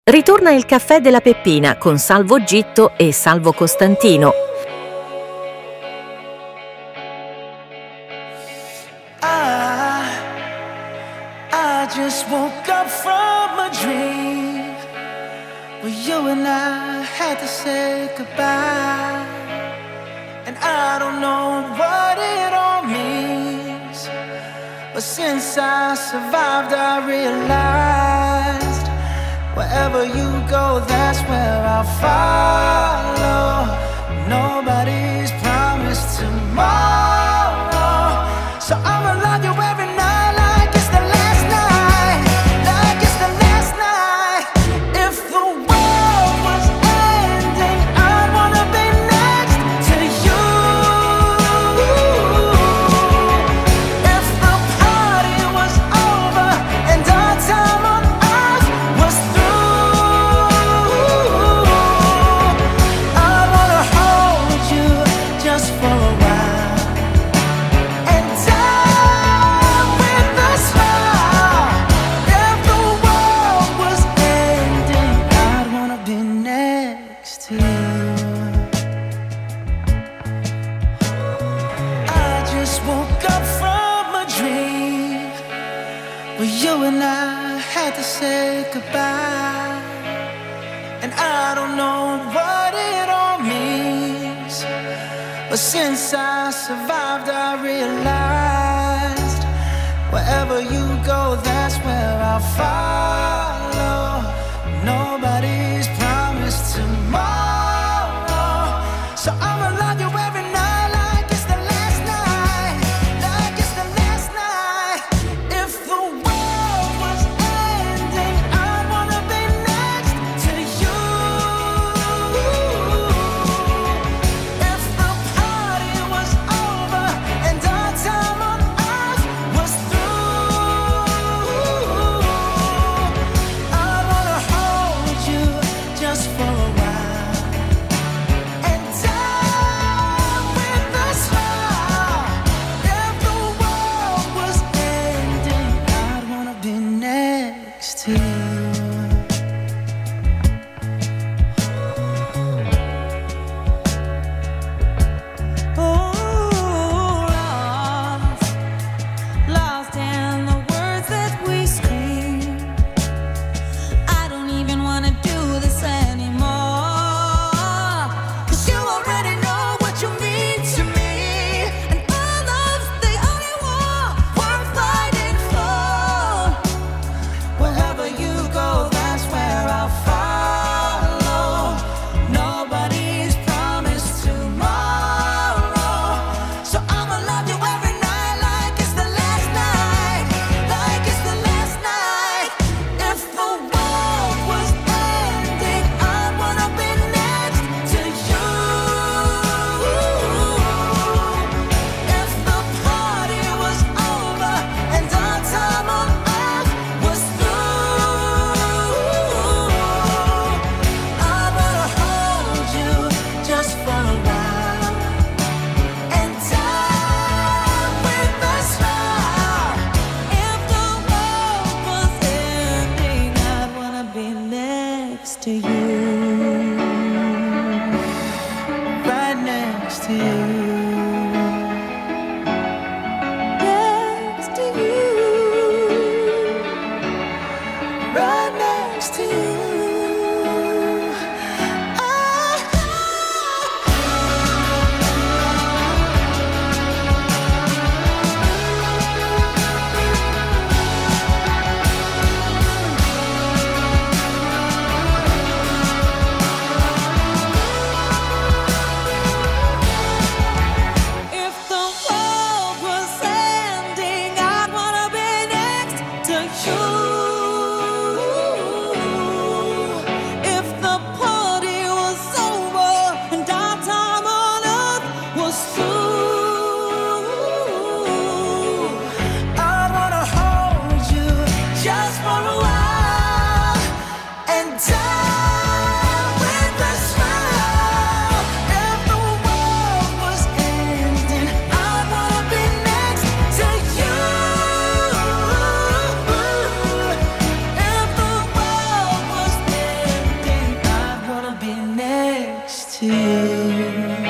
Ritorna il caffè della Peppina con Salvo Gitto e Salvo Costantino. I just woke up from a dream where you and I had to say goodbye. And I don't know what it all means, but since I survived I realized wherever you go, that's where I'll follow. Nobody's promised tomorrow, so I'ma love you every night like it's the last night, like it's the last night. If the world was ending, I'd wanna be next to you. If the party was over and our time on earth was through, I wanna hold you just for a while and die with a smile. If the world was ending, I'd wanna be next to you. I just woke up from a dream where you and I had to say goodbye. And I don't know what it all means, but since I survived I realized wherever you go, that's where I'll follow. Nobody's promised tomorrow, so I'ma love you every night like it's the last night, like it's the last night. If the world was ending, I'd wanna be next to you. If the party was over and our time on earth was through, I wanna hold you just for a while and die with a smile. If the world was ending, I'd wanna be next to you. Lost in the words that we scream. I don't even wanna do this anymore, 'cause you already know what you mean to me, and our love's the only war worth fighting for. Wherever you go, that's where I'll follow. Nobody's promised tomorrow, so I'ma love you every night like it's the last night, like it's the last night. If the world was ending, I'd wanna be next to you. If the party was over and our time on earth was through, I wanna hold you just for a while and die with a smile. If the world was ending, I'd wanna be next to you. Right next to you. Next to you. Right next to you. If the world was ending, I'd wanna be next to you. If the party was over and our time on earth was through, I wanna hold you just for a while and die with a smile. If the world was ending, I wanna be next to you. If the world was ending, to you.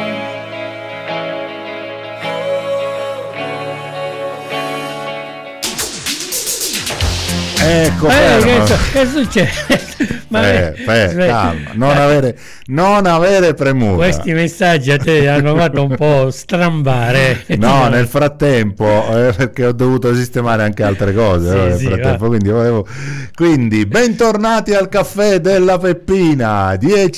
Ecco, fermo. che succede? Calma, non avere premura. Questi messaggi a te hanno fatto un po' strambare. No, nel frattempo, perché ho dovuto sistemare anche altre cose. Nel frattempo, quindi bentornati al caffè della Peppina,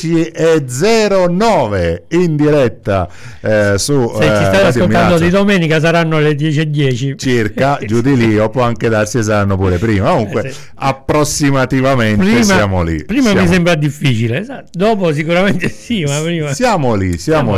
10:09 in diretta su. Se ci state ascoltando di domenica saranno le 10:10 circa, giù di lì, o può anche darsi che saranno pure prima. Comunque, approssimativamente siamo lì. Prima mi sembra difficile, dopo sicuramente sì, ma prima siamo lì.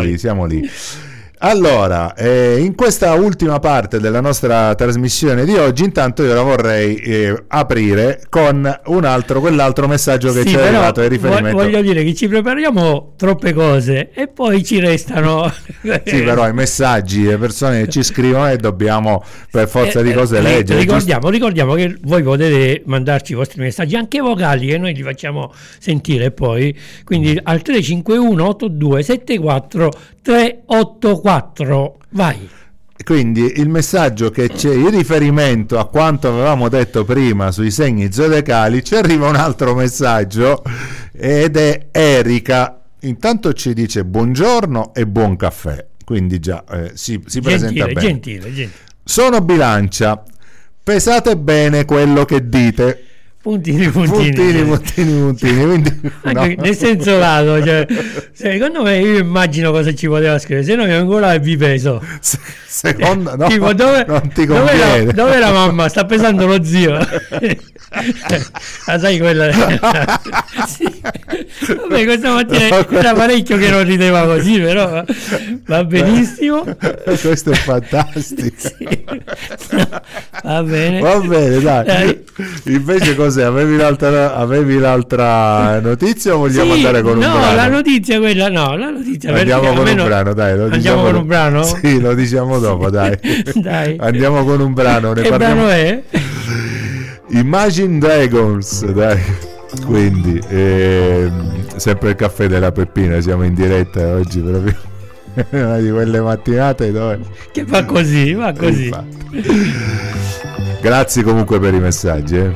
Allora, in questa ultima parte della nostra trasmissione di oggi, intanto io la vorrei aprire con quell'altro messaggio che ci è arrivato in riferimento. Voglio dire che ci prepariamo troppe cose e poi ci restano. Sì, però i messaggi, le persone che ci scrivono e dobbiamo per forza di cose leggere. Ricordiamo che voi potete mandarci i vostri messaggi anche vocali che noi li facciamo sentire poi, quindi al 351 82 74 384. Vai. Quindi il messaggio che c'è in riferimento a quanto avevamo detto prima sui segni zodiacali, ci arriva un altro messaggio ed è Erika. Intanto ci dice buongiorno e buon caffè, quindi già si presenta bene. Gentile. Sono Bilancia, pesate bene quello che dite. Puntini. Quindi, anche nel senso lato, cioè, secondo me io immagino cosa ci poteva scrivere, se no io ancora vi peso. Secondo no, tipo, non ti conviene. Dove la mamma? Sta pesando lo zio. Sai quella. Sì. Vabbè, questa mattina era parecchio che non rideva così, però va benissimo. Questo è fantastico. Sì. No, va bene, dai. Invece cos'è? Avevi l'altra notizia o vogliamo andare con un brano? La notizia andiamo con un brano, dai. Andiamo con un brano? Sì, lo diciamo dopo, dai. Dai. Andiamo con un brano. Che brano è? Imagine Dragons, dai. Quindi sempre il caffè della Peppina, siamo in diretta oggi proprio. Una di quelle mattinate dove che va così. Grazie comunque per i messaggi.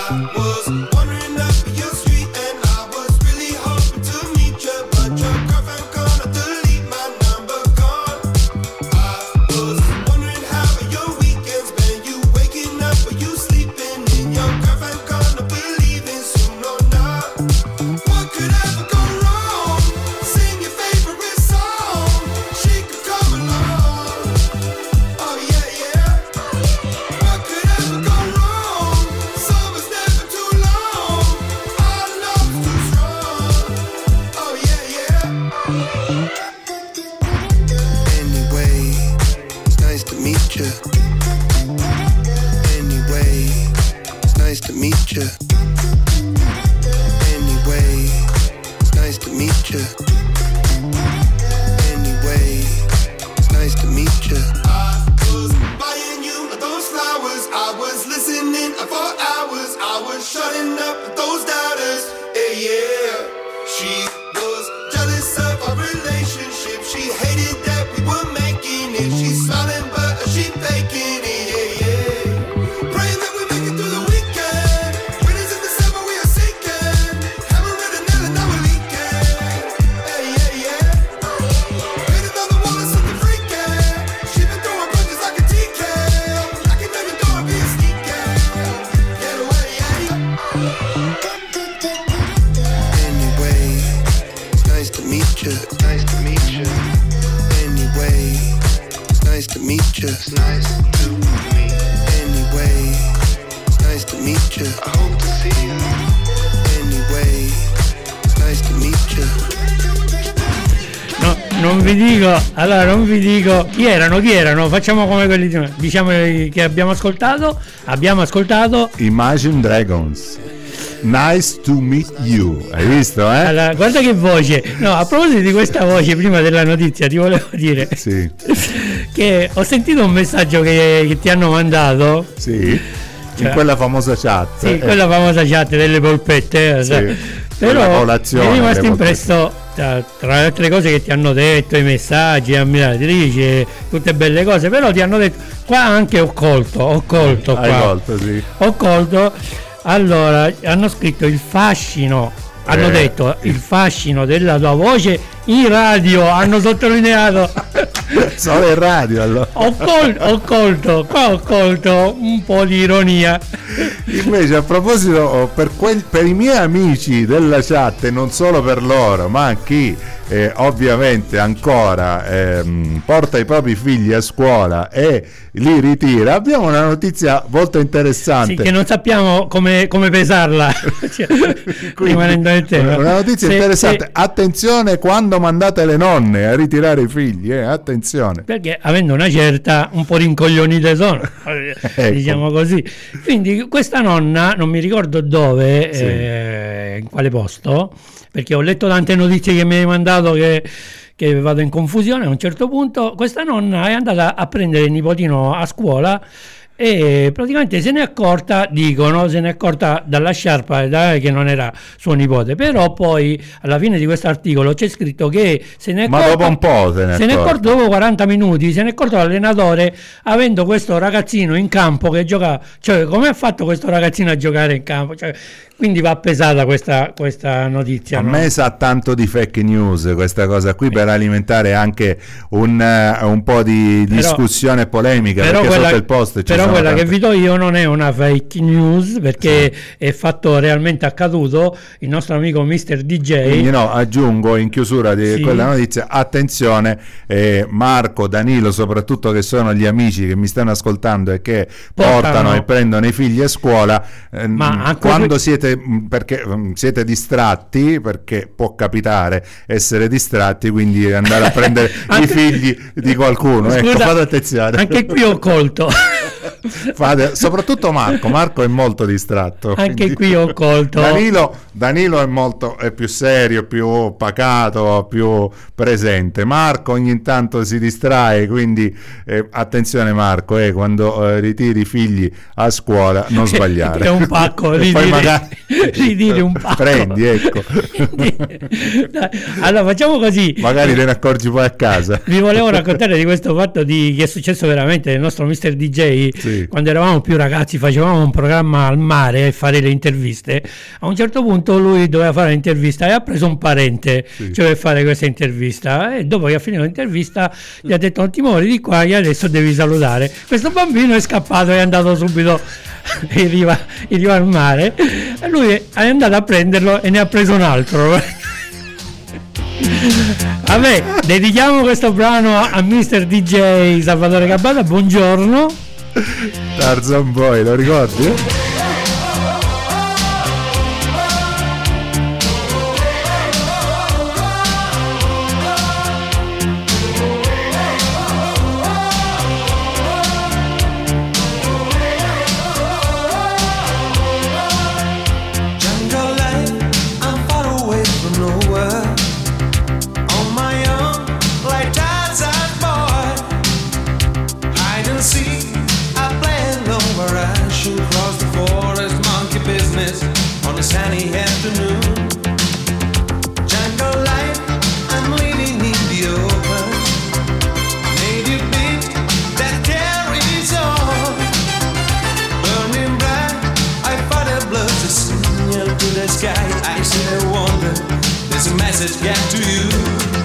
Non vi dico chi erano, facciamo come quelli diciamo che abbiamo ascoltato Imagine Dragons. Nice to meet you. Hai visto, eh? Allora, guarda che voce. No, a proposito di questa voce, prima della notizia ti volevo dire sì. che ho sentito un messaggio che ti hanno mandato. Sì. In quella famosa chat. Sì, quella famosa chat delle polpette. Sì. Però mi è rimasto impresso tra le altre cose che ti hanno detto, i messaggi, ammiratrici, tutte belle cose, però ti hanno detto, qua anche ho colto Hai qua. colto, sì. Ho colto, allora hanno scritto il fascino, hanno detto il fascino della tua voce in radio, hanno sottolineato. Solo in radio, allora. Ho colto un po' di ironia. Invece, a proposito, per i miei amici della chat, e non solo per loro, ma chi ovviamente ancora porta i propri figli a scuola e li ritira, abbiamo una notizia molto interessante. Sì, che non sappiamo come pesarla. Rimanendo nel tema. Una notizia interessante. Attenzione quando mandate le nonne a ritirare i figli, attenzione. Perché avendo una certa, un po' rincoglionite sono, Ecco. diciamo così. Quindi questa nonna, non mi ricordo dove, in quale posto, perché ho letto tante notizie che mi hai mandato che vado in confusione. A un certo punto questa nonna è andata a prendere il nipotino a scuola e praticamente se n'è accorta dalla sciarpa che non era suo nipote, però poi alla fine di questo articolo c'è scritto che se n'è accorta, ma dopo un po' se n'è accorto dopo 40 minuti, se n'è accorto l'allenatore avendo questo ragazzino in campo che gioca, cioè come ha fatto questo ragazzino a giocare in campo, cioè, quindi va pesata questa notizia. A no? me sa tanto di fake news questa cosa qui, per alimentare anche un po' di discussione e polemica, però perché quella, sotto il post ci però sono quella tante... che vi do io non è una fake news, perché è fatto realmente accaduto. Il nostro amico Mr. DJ, Quindi no, aggiungo in chiusura di quella notizia, attenzione, Marco, Danilo soprattutto, che sono gli amici che mi stanno ascoltando e che portano e prendono i figli a scuola, ma quando siete distratti, perché può capitare essere distratti, quindi andare a prendere i figli di qualcuno. Scusa, ecco, fate attenzione. anche qui ho colto. Soprattutto Marco è molto distratto. Anche qui ho colto. Danilo è più serio, più pacato, più presente. Marco ogni tanto si distrae, quindi attenzione Marco, quando ritiri i figli a scuola non sbagliare. È un pacco, ridire un pacco. Prendi, ecco. Allora facciamo così. Magari te ne accorgi poi a casa. Vi volevo raccontare di questo fatto che è successo veramente nel nostro Mr. DJ. Sì. Quando eravamo più ragazzi facevamo un programma al mare e fare le interviste. A un certo punto lui doveva fare l'intervista e ha preso un parente, cioè per fare questa intervista, e dopo che ha finito l'intervista gli ha detto: non ti muovi di qua, e adesso devi salutare. Questo bambino è scappato, è andato subito in riva al mare, e lui è andato a prenderlo e ne ha preso un altro. Vabbè, dedichiamo questo brano a Mr. DJ Salvatore Gabbata. Buongiorno. Tarzan Boy, lo ricordi? Jungle life, I'm far away from nowhere. On my own, like Tarzan boy. Hide and seek, I play alone where I should cross the forest, monkey business on a sunny afternoon. Jungle life, I'm living in the open. Native beat that carries on. Burning bright, I fight a blood to signal to the sky. I sit and wonder, there's a message get to you.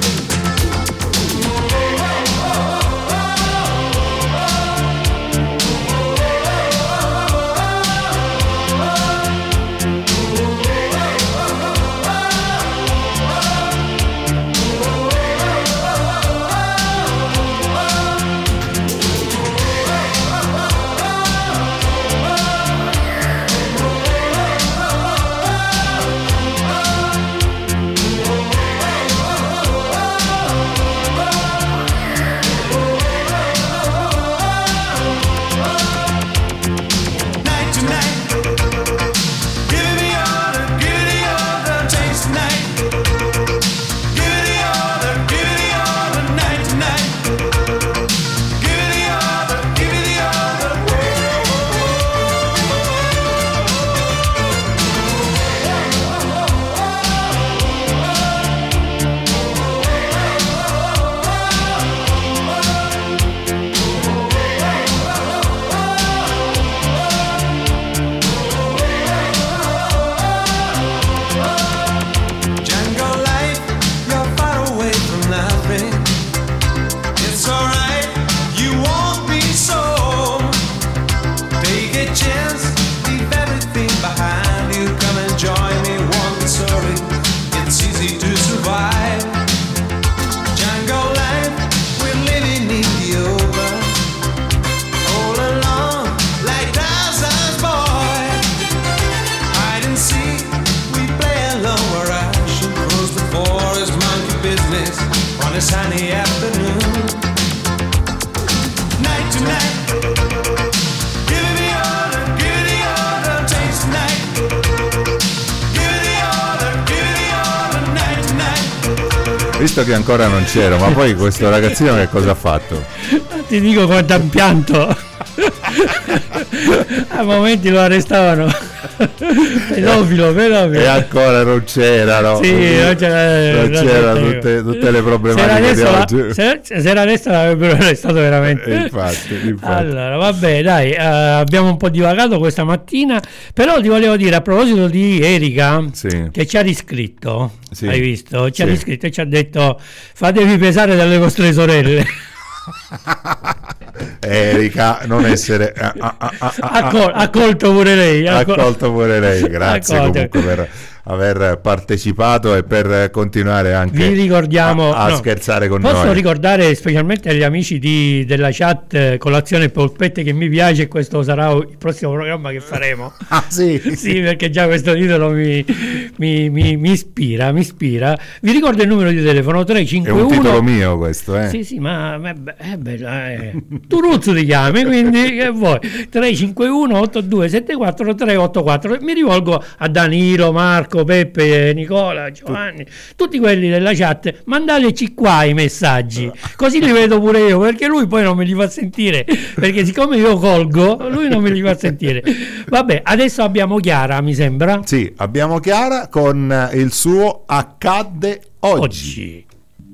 sunny afternoon. Night to night, give it the order, change tonight. Give it the order, night to night. Visto che ancora non c'ero, ma poi questo ragazzino che cosa ha fatto? Ti dico quanto ha pianto. A momenti lo arrestavano. Pedofilo. E ancora non c'erano. Sì, non c'era tutte le problematiche di oggi. Se era adesso l'avrebbero arrestato veramente. Infatti. Allora, vabbè, dai, abbiamo un po' divagato questa mattina, però ti volevo dire, a proposito di Erika, Sì. che ci ha riscritto, Sì. hai visto? Ci ha Sì. riscritto e ci ha detto: fatevi pesare dalle vostre sorelle. Erika, non essere Accolto pure lei. accolto pure lei. Grazie Accolto. comunque per aver partecipato e per continuare anche Vi ricordiamo a no, scherzare con posso noi. ricordare specialmente agli amici della chat Colazione Polpette che mi piace, questo sarà il prossimo programma che faremo. Ah sì, Sì, perché già questo titolo mi ispira. Vi ricordo il numero di telefono è 351. un titolo mio questo, eh. Sì, ma è bella, Turuzzo ti chiami, quindi che vuoi? 351 8274 384. Mi rivolgo a Danilo, Marco, Peppe, Nicola, Giovanni, tutti quelli della chat, mandateci qua i messaggi, così li vedo pure io, perché lui poi non me li fa sentire, perché siccome io colgo, lui non me li fa sentire. Vabbè, adesso abbiamo Chiara, mi sembra. Sì, abbiamo Chiara con il suo Accadde oggi.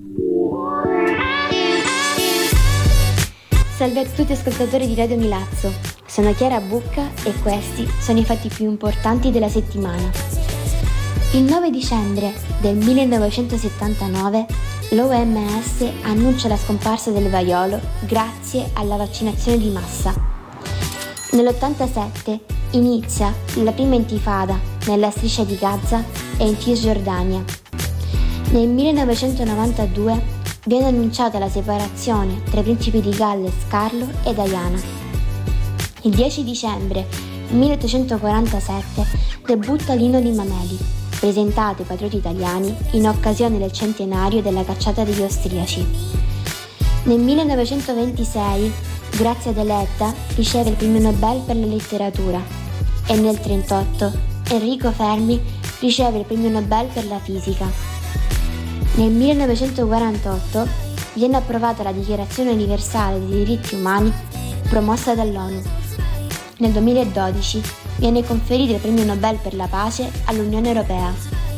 Salve a tutti ascoltatori di Radio Milazzo, sono Chiara Bucca e questi sono i fatti più importanti della settimana. Il 9 dicembre del 1979 l'OMS annuncia la scomparsa del vaiolo grazie alla vaccinazione di massa. Nell'87 inizia la prima intifada nella striscia di Gaza e in Cisgiordania. Nel 1992 viene annunciata la separazione tra i principi di Galles Carlo e Diana. Il 10 dicembre 1847 debutta l'Inno di Mameli, presentato ai patrioti italiani in occasione del centenario della cacciata degli austriaci. Nel 1926 Grazia Deledda riceve il premio Nobel per la letteratura e nel 1938 Enrico Fermi riceve il premio Nobel per la fisica. Nel 1948 viene approvata la Dichiarazione universale dei diritti umani promossa dall'ONU. Nel 2012 viene conferito il premio Nobel per la pace all'Unione Europea.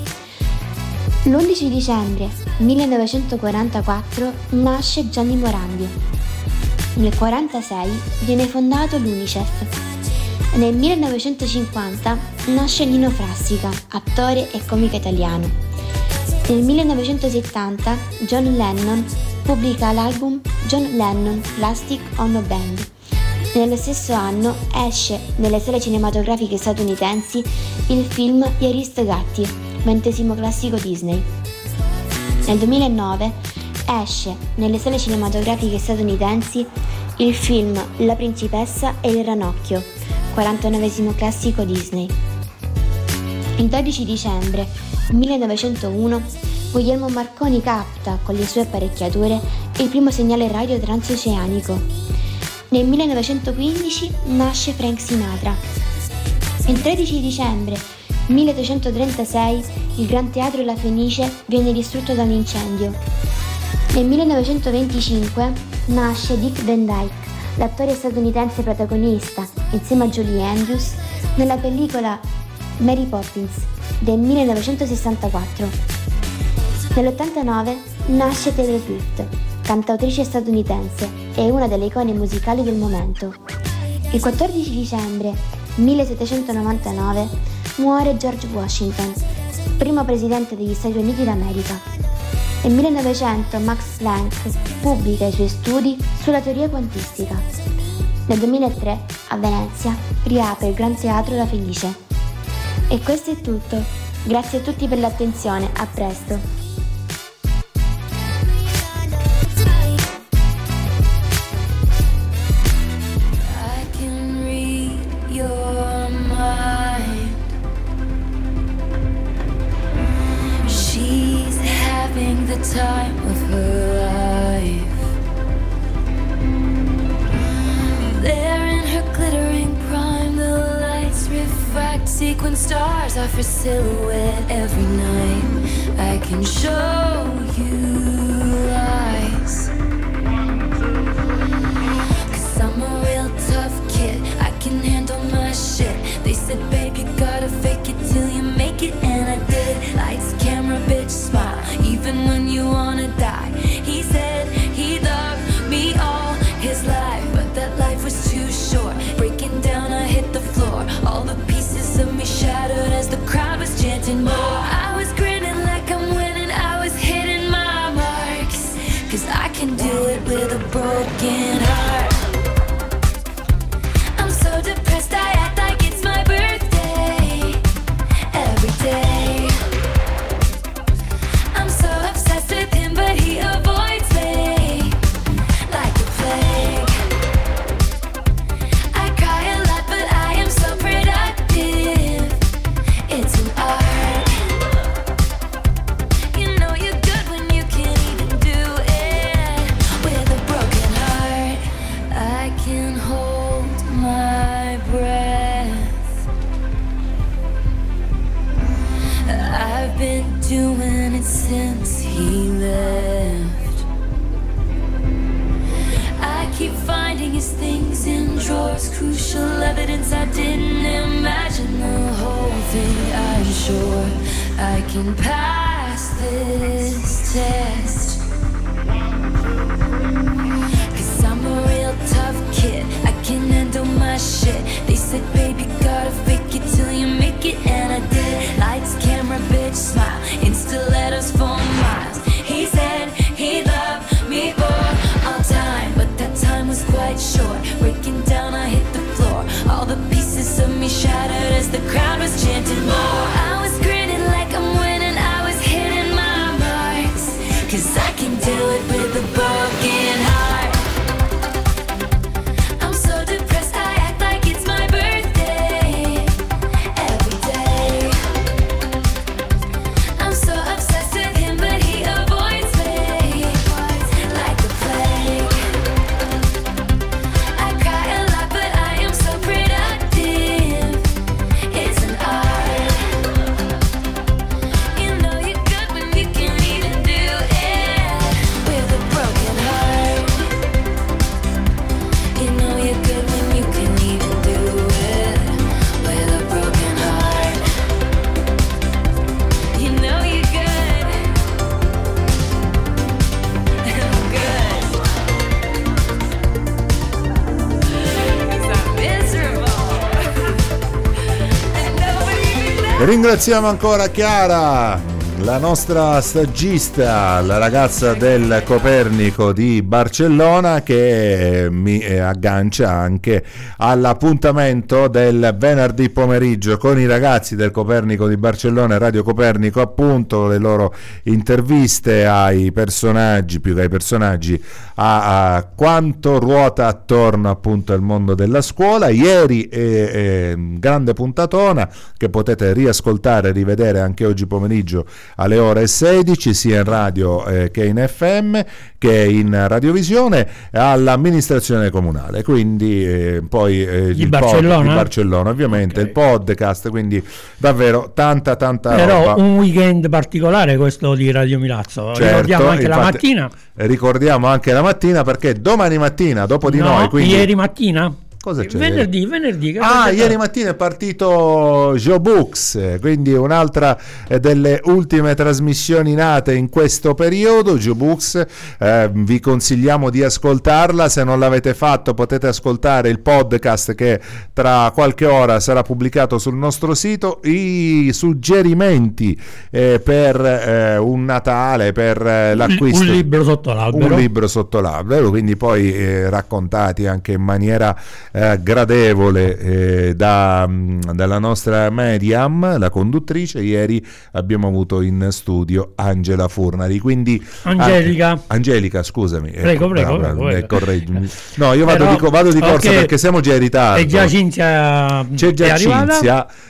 L'11 dicembre 1944 nasce Gianni Morandi. Nel 1946 viene fondato l'UNICEF. Nel 1950 nasce Nino Frassica, attore e comico italiano. Nel 1970 John Lennon pubblica l'album John Lennon Plastic Ono Band. Nello stesso anno esce nelle sale cinematografiche statunitensi il film Gli Aristogatti, 20° classico Disney. Nel 2009 esce nelle sale cinematografiche statunitensi il film La principessa e il ranocchio, 49° classico Disney. Il 12 dicembre 1901 Guglielmo Marconi capta con le sue apparecchiature il primo segnale radio transoceanico. Nel 1915 nasce Frank Sinatra. Il 13 dicembre 1836 il Gran Teatro La Fenice viene distrutto da un incendio. Nel 1925 nasce Dick Van Dyke, l'attore statunitense protagonista, insieme a Julie Andrews, nella pellicola Mary Poppins del 1964. Nell'89 nasce Taylor Swift, cantautrice statunitense e una delle icone musicali del momento. Il 14 dicembre 1799 muore George Washington, primo presidente degli Stati Uniti d'America. Nel 1900 Max Planck pubblica i suoi studi sulla teoria quantistica. Nel 2003 a Venezia riapre il Gran Teatro La Fenice. E questo è tutto. Grazie a tutti per l'attenzione, a presto. Time of her when stars offer silhouette every night, I can show you lies. 'Cause I'm a real tough kid, I can handle my shit. They said, babe, you gotta fake it till you make it, and I did. Lights, camera, bitch, smile, even when you wanna die. He said he loved me all his life, but that life was too short. Breaking down, I hit the floor. All the pieces of me shattered as the crowd was chanting more. I was grinning like I'm winning, I was hitting my marks. 'Cause I can do it with a broken heart. I'm so depressed, I act like it's my birthday every day. I'm so obsessed with him, but he avoids me like a plague. I cry a lot, but I am so productive. It's an art. You know you're good when you can't even do it with a broken heart. I can hold my breath. I've been doing it since he left. I keep finding his things in drawers, crucial evidence I didn't imagine the whole thing. I'm sure I can pass this test. 'Cause I'm a real tough kid, I can handle my shit. They said, baby, gotta fake it till you make it, and I did. Lights, camera, bitch, smile, Insta letters for miles. He said he loved me for all time, but that time was quite short. Breaking down, I hit the floor. All the pieces of me shattered as the crowd was chanting more. I was grinning like I'm winning, I was hitting my marks. 'Cause I can do it with a broken heart. I'm so depressed, I act like it's my birthday every day. I'm so obsessed with him, but he avoids me like a plague. I cry a lot, but I am so productive. It's an art. You know you're good when you can't even do it with a broken heart. You know you're good when you can't even do it with a broken heart. You know you're good. I'm good. 'Cause I'm miserable. And nobody even knows. Ringraziamo ancora Chiara, la nostra stagista, la ragazza del Copernico di Barcellona, che mi aggancia anche all'appuntamento del venerdì pomeriggio con i ragazzi del Copernico di Barcellona e Radio Copernico, appunto le loro interviste ai personaggi, più che ai personaggi, a quanto ruota attorno appunto al mondo della scuola. Ieri grande puntatona che potete riascoltare e rivedere anche oggi pomeriggio alle ore 16, sia in radio che in FM, che in radiovisione, all'amministrazione comunale, quindi poi Di Barcellona? Di Barcellona ovviamente, Ok. il podcast, quindi davvero tanta Però roba. un weekend particolare questo di Radio Milazzo. Certo, Ricordiamo anche la infatti, mattina. ricordiamo anche la mattina, perché domani mattina dopo di No, noi, quindi ieri mattina? cosa c'è? Venerdì. che avete Ieri fatto? mattina è partito Joe Books, quindi un'altra delle ultime trasmissioni nate in questo periodo. Joe Books, vi consigliamo di ascoltarla, se non l'avete fatto potete ascoltare il podcast che tra qualche ora sarà pubblicato sul nostro sito. I suggerimenti per un Natale, per l'acquisto, un libro sotto l'albero. un libro sotto l'albero, quindi poi raccontati anche in maniera gradevole dalla nostra medium, la conduttrice. Ieri abbiamo avuto in studio Angela Furnari, quindi Angelica, scusami, prego. correggimi. No, io vado Però, di corsa ok, perché siamo già in ritardo. E già Cinzia C'è già è arrivata? Cinzia.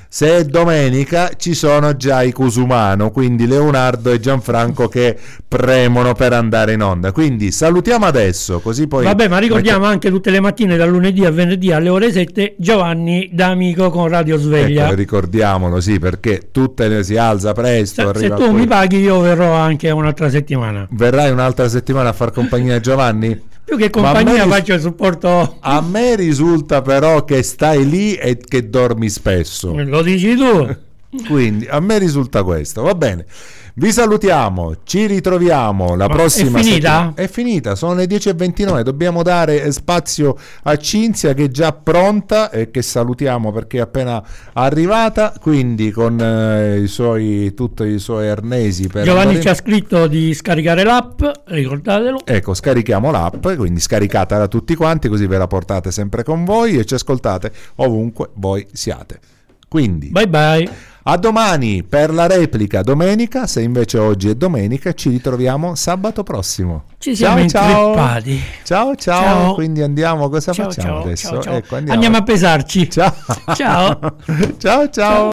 Se è domenica ci sono già i Cusumano, quindi Leonardo e Gianfranco che premono per andare in onda. Quindi salutiamo adesso, così poi... Vabbè, ma ricordiamo anche tutte le mattine dal lunedì a venerdì alle ore 7 Giovanni da Amico con Radio Sveglia. Ecco, ricordiamolo, sì, perché si alza presto. Se tu mi paghi io verrò anche un'altra settimana. Verrai un'altra settimana a far compagnia a Giovanni? Più che compagnia faccio il supporto. A me risulta però che stai lì e che dormi spesso. Lo dici tu. Quindi a me risulta questo, va bene. Vi salutiamo, ci ritroviamo la prossima è finita? settimana. È finita, sono le 10:29, dobbiamo dare spazio a Cinzia che è già pronta e che salutiamo perché è appena arrivata, quindi con tutti i suoi arnesi per Giovanni ci ha scritto di scaricare l'app, ricordatelo. Ecco, scarichiamo l'app, quindi scaricatela tutti quanti, così ve la portate sempre con voi e ci ascoltate ovunque voi siate. Quindi bye bye. A domani per la replica domenica, se invece oggi è domenica ci ritroviamo sabato prossimo. Ci siamo intreppati. Ciao. Quindi andiamo, cosa facciamo adesso? Ciao. Ecco, andiamo a pesarci. Ciao. Ciao. Ciao.